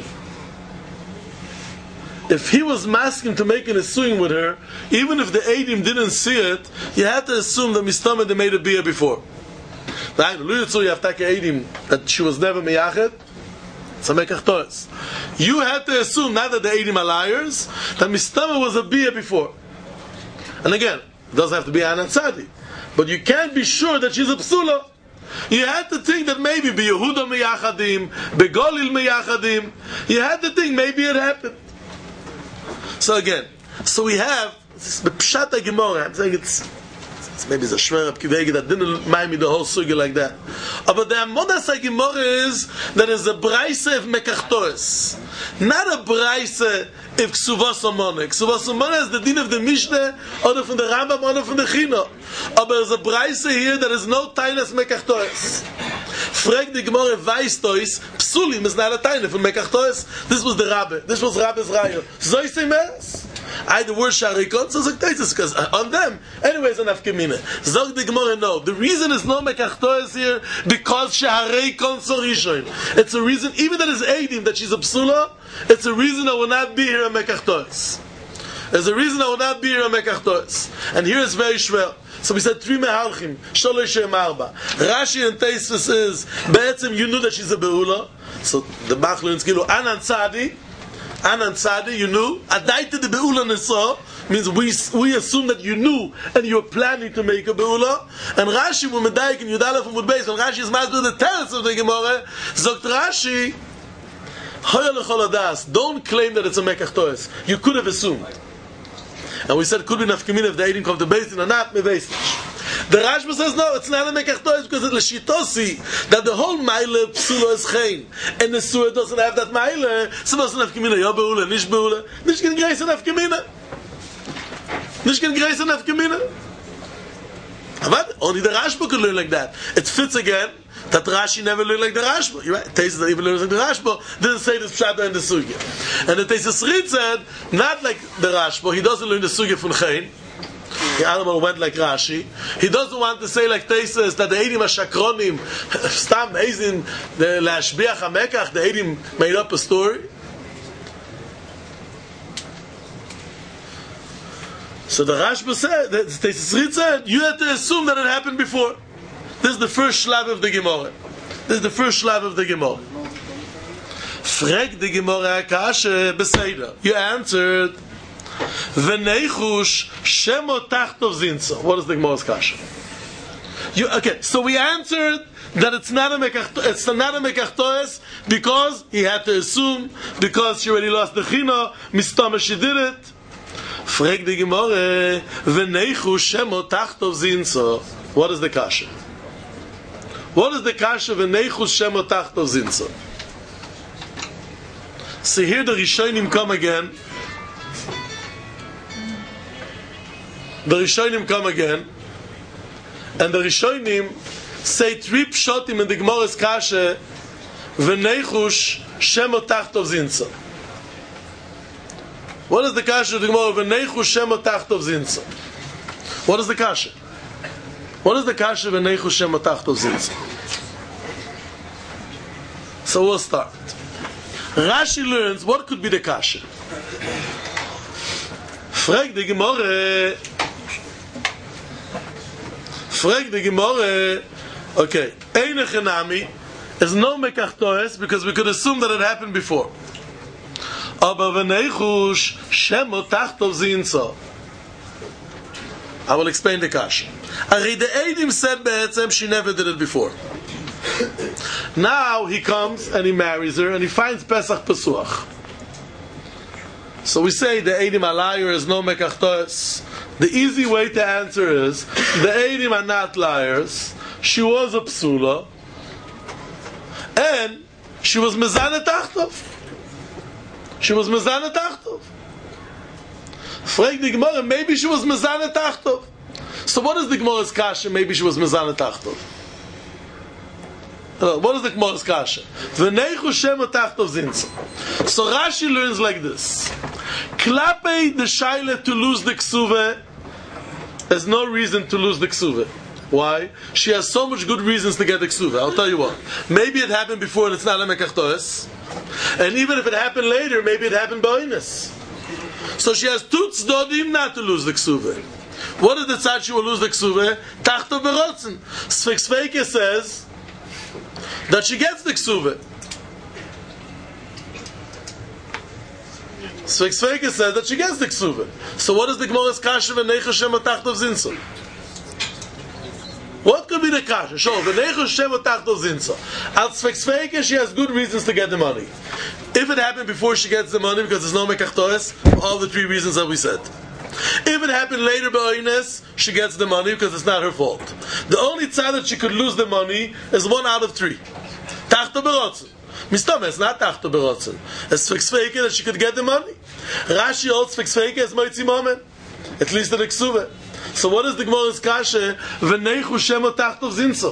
If he was masking to make a Nesuin with her, even if the Eidim didn't see it, you had to assume that Mistoma they made a beer before. Right? You have to Eidim that she was never miyachet. It's a Mekach Tois. You had to assume, not that the Eidim are liars, that Mistama was a Bia before. And again, it doesn't have to be Anan Tzadi. But you can't be sure that she's a Psula. You had to think that maybe Be Yehuda Meyachadim, Be Golil Meyachadim. You had to think maybe it happened. So again, so we have, this is the Pshat Gemara, I'm saying it's, maybe it's a Shmer Rab Kivegi that didn't mind me the whole sugi like that. But the Amodas HaGemara is that is a Braise of Mekach Tois. Not a Braise of Ksuvos Amone. Ksuvos Amone is the din of the Mishnah, or from the Rambam, or from the Chino. But there's a Braise here that is no Tainas Mekach Tois. Frag the Gemara Weiss Tois, Psulim is not a Tainah from Mekach Tois. This was the Rabbe. This was Rabbe's Raya. So you say Mes? I the word Sharikot, so Zog Teisus, because on them, anyways, an Afkamina. Zog the Gemara, no. The reason is no Mekach Tois here, because Shaharei Konsor Rishon. It's a reason, even that is Eidim, that she's a Psula, it's a reason I will not be here a Mekach Tois. There's a reason I will not be here a Mekach Tois. And here it's very shver. So we said three mehalchim, sholosh shem arba. Rashi and Teisus is, be'etzim, you knew that she's a Beula. So the Bach learns, Gilu, Anan Tzadi, Anan Tzadi, you knew. Adaita the Beula Nisa means we we assume that you knew and you were planning to make a Beula. And Rashi, when Medaik and Yudalef and Mudbeis, and Rashi is master the terrace of the Gemara, Zogt Rashi, Hoya lechol adas, don't claim that it's a Mekach Tois. You could have assumed. And we said, could be nafkamin if the Eidim come to Beisin or not, Meveisish. The Rashba says, no, it's not a Mekach Tois because it's L'shitosi, that the whole Meile Psula is Chayin. And the Surah doesn't have that Meile, so doesn't have Kamina, Yo Beula, Nish Beula, Nish can grace enough Kamina. Nish can grace enough Kamina. But only the Rashba could learn like that. It fits again that Rashi never learned like the Rashba. You're right. Teisus that even learns like the Rashba didn't say this Pshata in the Sugya. And the Teisus Reed said, not like the Rashba, he doesn't learn the Sugya from Chayin. The animal went like Rashi. He doesn't want to say like Teisus that the Eidim HaShakronim, Stam Eizin, the Lashbiach HaMekach, the Eidim made up a story. So the Rashba said, the Teisus Reed said, you had to assume that it happened before. This is the first shlav of the Gemara. This is the first shlav of the Gemara. Frag the Gemara kashe beseder. You answered. V'neichush shemo tachtov zinso. What is the Gemara's kashe? You okay? So we answered that it's not a mekach. It's not a mekach toes because he had to assume because she already lost the chino. Mistama she did it. Frag the Gemara. V'neichush shemo tachtov zinso. What is the kashe? What is the kasha v'neichus shemo tachtov zinso? So here the Rishonim come again. The Rishonim come again, and the Rishonim say three pshotim in the Gemara's kasha, v'neichush shemo tachtov zinsa. What is the kasha of the Gemara? V'neichush shemo tachtov zinsa. What is the kasha? What is the kasha v'neichush shemo tachtov zinsa? So we'll start. Rashi learns what could be the kasha. Frag the Gemara. Frag the Gemara. Okay. Eine Chenami is no mekachtoes because we could assume that it happened before. Aber v'neichush shemo tachtov zinsa. I will explain the kasha. Ari the Eidim said be'etzem she never did it before. Now he comes and he marries her and he finds Pesach Pesuach. So we say the Eidim are liars, no mekachtoes. The easy way to answer is the Eidim are not liars. She was a psula and she was mezana tachtov. She was mezana tachtov. Frag the Gemara, maybe she was mezana tachtov. So what is the Gemara's kasha? Maybe she was mezana tachtov. What is the Gemara's kasha? V'neichu shemo tachtov zinsa. So Rashi learns like this: Klape the shaila to lose the ksuve. There's no reason to lose the ksuve. Why? She has so much good reasons to get the ksuve. I'll tell you what. Maybe it happened before and it's not a mekachtoes. And even if it happened later, maybe it happened ba'oines. So she has two tzdodim not to lose the ksuve. What is the tzad she will lose the ksuve? Tachtov berotzen. Sfik Sveike says that she gets the ksuve. Sfik Sveike says that she gets the ksuve. So what is the Gemara's kasha v'neichu shemo tachtov zinsa? What could be the kasha? Sure, v'neichu shemo tachtov zinsa. Al Sfik Sveike, she has good reasons to get the money. If it happened before she gets the money because there's no mekachtoes, for all the three reasons that we said. If it happened later ba'oines, she gets the money because it's not her fault. The only tzad that she could lose the money is one out of three. Tachto berotzen. Mistam, it's not tachto berotzen. It's Sfik Sveike that she could get the money. Rashi holds Sfik Sveike as moitzi momen. At least in the ksuve. So what is the Gemara's kasha? V'neichu shemo tachtov zinso.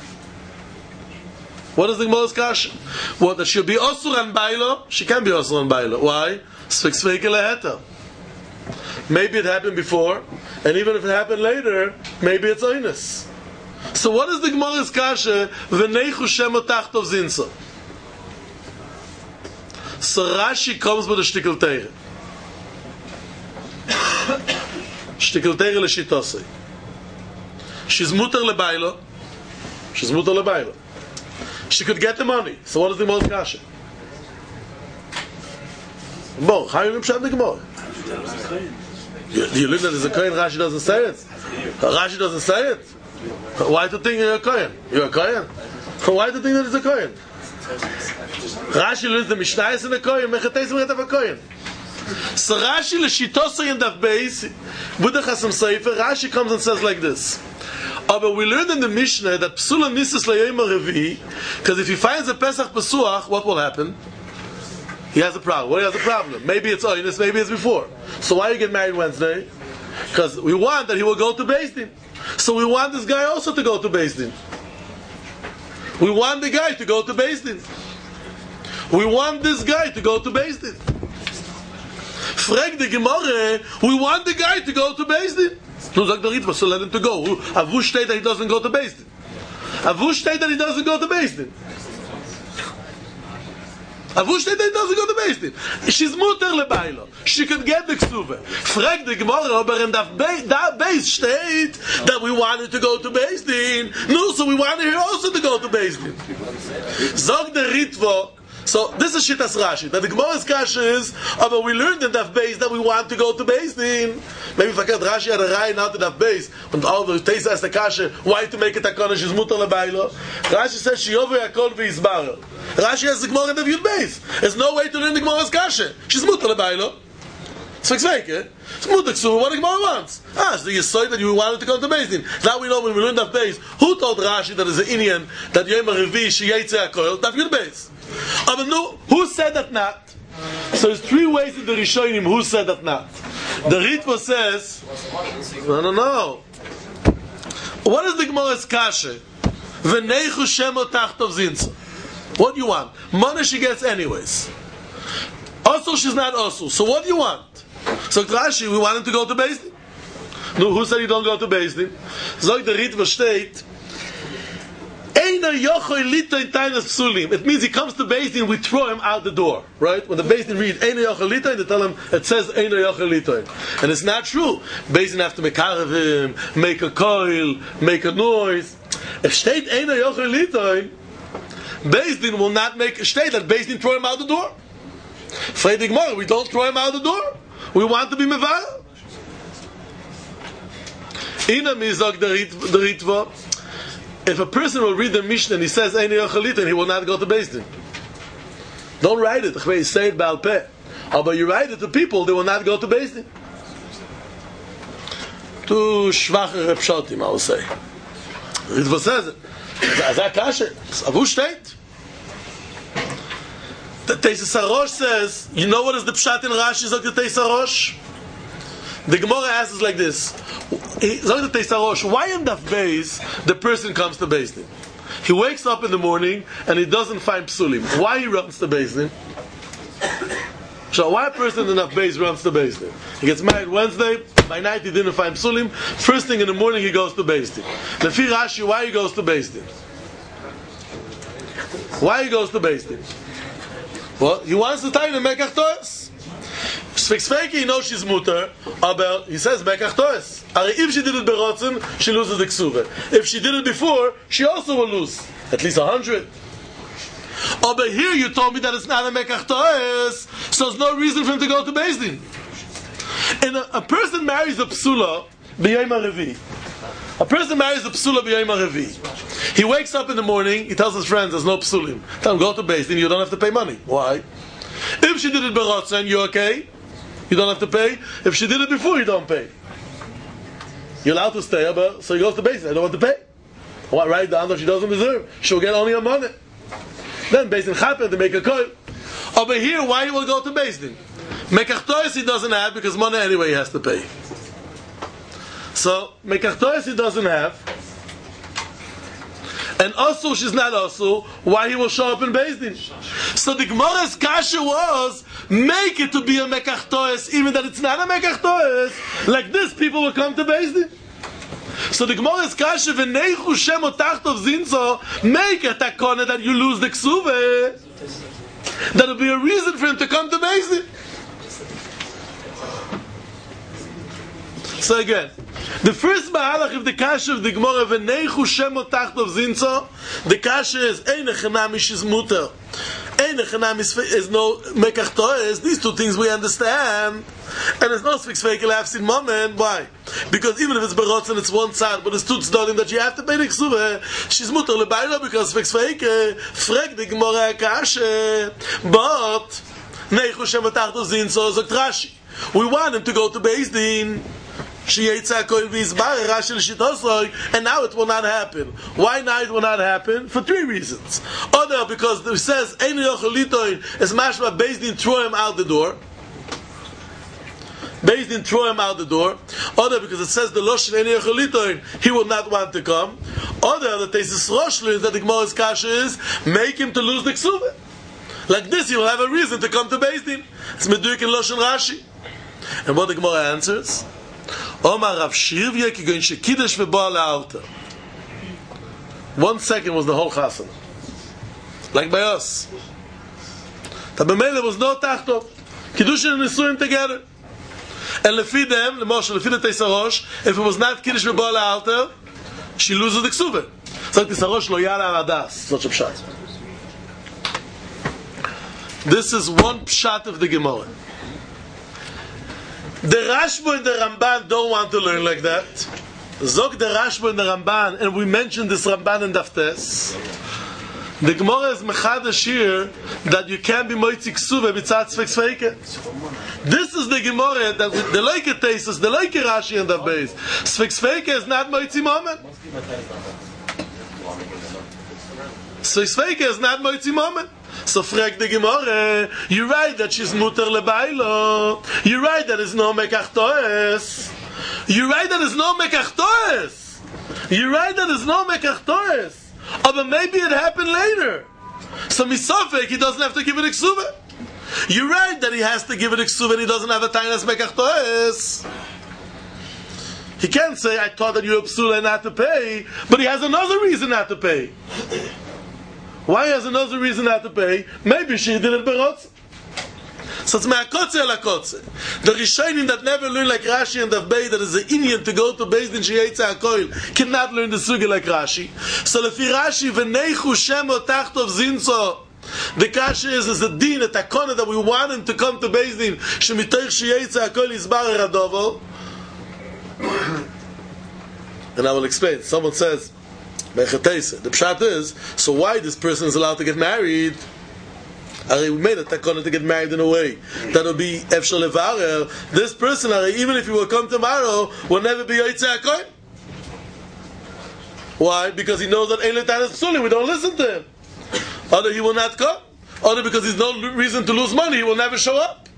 What is the Gemara's kasha? What, that she'll be osur an bailo? She can be osur an bailo. Why? Sfik Sveike leheta. Maybe it happened before, and even if it happened later, maybe it's oinus. So what is the Gemara's kasha? V'neichu shemo tachtov zinso. So Rashi comes with a shtickle teire. Shtickle teire l'shitosei. She's muter lebailo. She's muter lebailo. She could get the money. So what is the Gemara's kasha? Bo, how you limshad the Gemara? You, you look at there's a kohen, Rashi doesn't say it. Rashi doesn't say it. Why do you think you're a kohen? You're a kohen? Why do you think that it's a kohen? Rashi learns the Mishnah is in a kohen, Mechates Mechat of a kohen. So Rashi l'shitosei in Daf Beis, with the Chasam Sefer, Rashi comes and says like this. But we learned in the Mishnah that Psula Nisis L'Yom HaRevi, because if he finds a Pesach Pesuach, what will happen? He has a problem. What, he has a problem? Maybe it's oinus, maybe it's before. So why you get married Wednesday? Because we want that he will go to Beis Din. So we want this guy also to go to Beis Din. We want the guy to go to Beis Din. We want this guy to go to Beis Din. Frag the Gemara, we want the guy to go to Beis Din. No, sagt der Ritva, so let him to go. Avu state that he doesn't go to Beis Din. Avu state that he doesn't go to Beis Din. Avu state that he doesn't go to Beis Din. She's muter lebailo. She could get the ksuve. Frag the Gemara, but in that Beis state that we wanted to go to Beis Din. No, so we wanted her also to go to Beis Din. Zog the Ritva. So this is Shittas Rashi. That the Gemara's kasha is, oh, but we learned in Daf Beis that we want to go to Beis Din. Maybe forget Rashi had a rai now to Daf Beis. And all the Teisa has the kasha, why to make it a kana, she's muter lebailo. Rashi says, Shiyover yakol v'yizbar. Rashi has the Gemara in the Yud Beis. There's no way to learn the Gemara's kasha. She's muter lebailo. It's fake, eh? It's muter ksuva, what the Gemara wants. Ah, so you saw that you wanted to go to Beis Din. Now we know when we learned Daf Beis, who told Rashi that there's an Inyan, that Yom HaRevi, sheyetze hakol, Daf Yud Beis. But no, who said that not? So there's three ways in the Rishonim who said that not. The Ritva says, no, no, no. What is the Gemara's kasha? V'neichu shemo tachtov zinso. What do you want? Money she gets anyways. Also, she's not also. So what do you want? So Rashi, we want him to go to Beis Din. No, who said you don't go to Beis Din? So the Ritva steht, Einer yochoi lito in tainas psulim. It means he comes to Beis Din, we throw him out the door. Right? When the Beis Din read Einer yochoi lito, they tell him, it says Einer yochoi lito. And it's not true. Beis Din have to make karavim, make a coil, make a noise. If steht Einer yochoi lito, Beis Din will not make a state that Beis Din throw him out the door. Friedrich Mor, we don't throw him out the door. We want to be mevar. Ina mizog the Ritva. If a person will read the Mishnah and he says Ein Yochalit, and he will not go to Beis Din. Don't write it. Say it Baal Peh. But you write it to people, they will not go to Beis Din. To schwache Pshatim, I will say. Ritva says it. Azak Kasher. Avu steht. The Teis HaRosh says, you know what is the Pshat in Rashi? Zog the Teis HaRosh? The Gemara asks like this. Zog the Teis HaRosh, why in Daf Beis the person comes to Beis Din? He wakes up in the morning and he doesn't find Psulim. Why he runs to Beis Din? So why a person in Daf Beis runs to Beis Din? He gets married Wednesday, by night he didn't find Psulim, first thing in the morning he goes to Beis Din. Lefi Rashi, why he goes to Beis Din? Why he goes to Beis Din? Well, he wants to tell you to Mekach Toes. Sfeksfeki, he knows she's mutter, but he says Mekach Toes. If she did it berotzen, she loses the ksuve. If she did it before, she also will lose at least a hundred. But here you told me that it's not a Mekach Toes, so there's no reason for him to go to Beis Din. And a, a person marries a psula b'yom ha'revi. A person marries a psula b'yom ha'revi. He wakes up in the morning, he tells his friends, there's no psulim. Tell him, go to Beis Din, you don't have to pay money. Why? If she did it berotzen, you okay? You don't have to pay. If she did it before, you don't pay. You're allowed to stay, but so he goes to Beis Din, I don't want to pay. What, right down that she doesn't deserve. She'll get only a money. Then Beis Din chappen to make a coil. Over here, why he will go to Beis Din? Mekach Toes he doesn't have because money anyway he has to pay. So, Mekach Toes he doesn't have. And also she's not also, why he will show up in Beis Din. So the Gemara's kasha was, make it to be a Mekach Toes, even that it's not a Mekach Toes. Like this, people will come to Beis Din. So the Gemara's kasha, v'neichu shemo tachtov zinzo, make it a kone that you lose the ksuve. That will be a reason for him to come to Beis Din. So again, the first mahalach of the kasha of the Gemara, v'neichu shemo tachtov zinzo, the kasha is ein echanamish is muter, ein echanamish is no mekach toes. These two things we understand, and there's no sfeksfekel hafsin moment. Why? Because even if it's berotzen, it's one side, but it's two tzedodim that you have to pay the ksuve. She's muter lebayla because sfeksfekel frag the Gemara kasha, but neichu shemo tachtov zinzo zok Rashi. We want him to go to Beis Din. And now it will not happen. Why now it will not happen? For three reasons. Other, because it says Ein Yochel is mashma Beis Din throw him out the door. Beis Din throw him out the door. Other, because it says the Loshen Ein Yochel he will not want to come. Other, the Tesis Roshli that the Gemara's kasha is make him to lose the ksuve. Like this, he will have a reason to come to Beis Din. It's Meduik in Loshen Rashi. And what the Gemara answers? Omar Rav Shirvya ki goin shekidesh v'boa le'alta. One second was the whole chasana. Like by us. Tabemele was no tachtov. Kiddush and Nisuim together. And lefi them, leMoshe, lefi the Teis HaRosh, if it was not kiddush v'boa le'alta, she loses the ksuve. So Teis HaRosh lo yala al adas. Such a pshat. This is one pshat of the Gemara. The Rashba and the Ramban don't want to learn like that. Zog the Rashba and the Ramban, and we mentioned this Ramban in Daftes. The Gemara is mechadash here that you can't be moitzi ksuve b'tzat sfeksfeike. This is the Gemara that the loike tesis, the loike Rashi and Daftes. Sfeksfeike is not moitzi moment. Sfeksfeike is not moitzi moment. So frag the Gemara, you're right that she's muter lebailo. You're right that there's no mekach toes. You're right that there's no mekach toes. You're right that there's no mekach toes. Oh, but maybe it happened later. So misafek, he doesn't have to give it a ksuva. You're right that he has to give it a ksuva and he doesn't have a tainas mekach toes. He can't say, I thought that you were psula and not to pay, but he has another reason not to pay. Why has another reason not to pay? Maybe she did it berotz. So it's me'akotze el akotze. The Rishonim that never learn like Rashi and Davbei, that is an Indian to go to Beis Din Sheyetze HaKoil, cannot learn the sugi like Rashi. So lefi Rashi, v'neichu shemo tachtov zinso. The kasha is, is a din, a takona that we want him to come to Beis Din, shemitoich Sheyetze HaKoil izbar eradovo. And I will explain. Someone says, the pshat is, so why this person is allowed to get married? We made a takana to get married in a way that will be efshal levarer. This person, even if he will come tomorrow, will never be Yotzei HaKoil. Why? Because he knows that Ein L'Tanas Psulim, we don't listen to him. Either he will not come, either because there's no reason to lose money, he will never show up.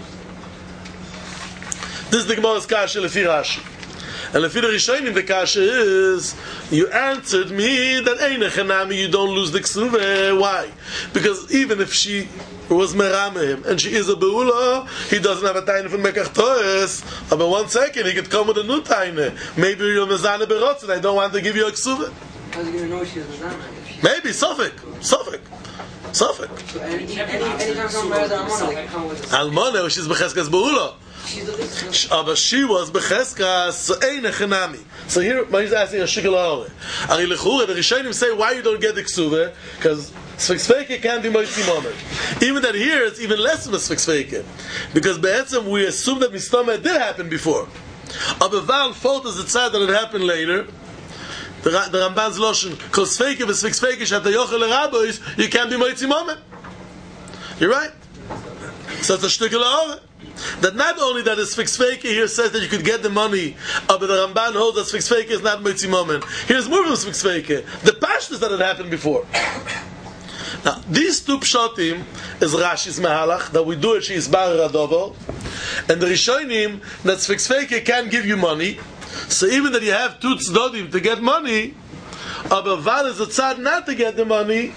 This is the Gemara's kasha lefi Rashi. And lefi the Rishonim, the kasha is, you answered me that Ein Echanami, you don't lose the ksuve. Why? Because even if she was merameh and she is a beula, he doesn't have a taina from mekach toes. But one second, he could come with a new taina. Maybe you're mezane berotz, and I don't want to give you a ksuve. How's he going to know she was mezane? Maybe Sofik, Sofik, Sofik. So any, any, anytime someone wears an almana, they can come with a Almana, she's becheskas beula. She's a bit. But she was becheskas, so ein echanami. So here, he's asking a shikal ha'ore. Ari lechura, the Rishonim say, why you don't get the ksuve? Because sfixfeke can't be moitzi moment. Even that here, it's even less than a sfixfeke. Because be'etzem, we assume that mistama did happen before. Aber Val fault is the tzad that it happened later. The, the Ramban's lotion, because sfeke v'sfixfeke shat ha'yochel l'rabois, you can't be moitzi moment. You're right. So it's a shtikal ha'ore. That not only that is fixed fake here says that you could get the money, uh, but the Ramban holds that fixed fake is not mitzi moment. Here's more than fixed fake. The pashtus that had happened before. Now these two pshatim is Rashi's mehalach that we do it. She is bar radovo, and the Rishonim that fixed fake can give you money. So even that you have two tzdodim to get money, aber val is a tzad not to get the money.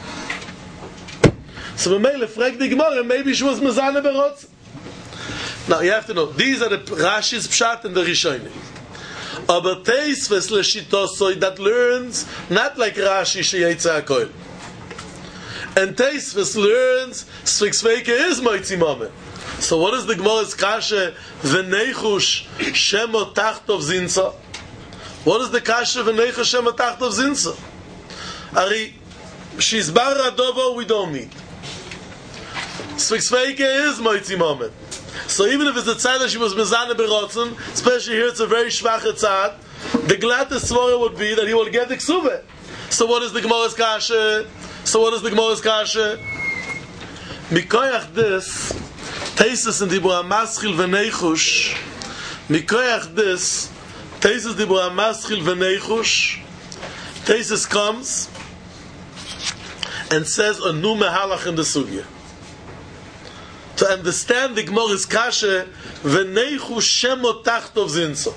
So b'meile frag the Gemara, maybe she was mezane berotz. Now you have to know, these are the Rashi's pshat and the Rishonim. Aber Teisves l'shitosoi that learns not like Rashi sheyetze HaKoil. And Teisves learns Sfixfeke is moitzi moment. So what is the Gemara's kasha v'neichush shemo tachtov zinsa? What is the kasha v'neichush shemo tachtov zinsa? Ari she's bar radovo, we don't meet. Sfixfeke is moitzi moment. So even if it's a tzad that she was mezane berotzen, especially here it's a very schwache tzad, the glattest svara would be that he will get the ksuve. So what is the Gemara's kasha? So what is the Gemara's kasha? Mikoyach this, Teisus in Dibur HaMaschil v'neichush, Mikoyach this, Teisus Dibur HaMaschil v'neichush, Teisus comes and says a new mehalach in the sugya. To understand the Gemara's kasha, v'neichu shemo tachtov zinso.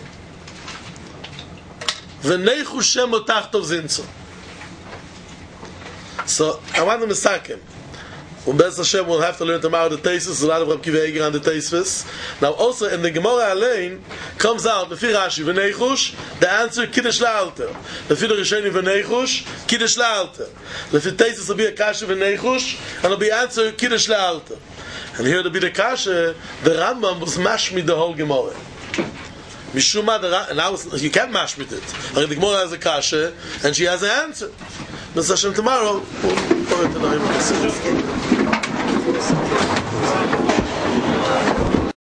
V'neichu shemo tachtov zinso. So, I want to misakim. And Bez Hashem will have to learn tomorrow the Teisus, a lot of Rab Kiva Eger on the Teisvis. Now also in the Gemara Alein comes out, Lefi Rashi, v'neichush, the answer, Kiddush la'alter. Lefi the Rishonim, v'neichush, Kiddush la'alter. Lefi Teisus will be a kasha v'neichush, and it'll be answer, Kiddush la'alter. And here to be the kasha, the Rambam was mashmid the whole Gemara. Mishuma, the Rambam, and I was, you can't mashmid it. Like the Gemara has a kasha, and she has an answer. Mister Hashem tomorrow, we'll go into the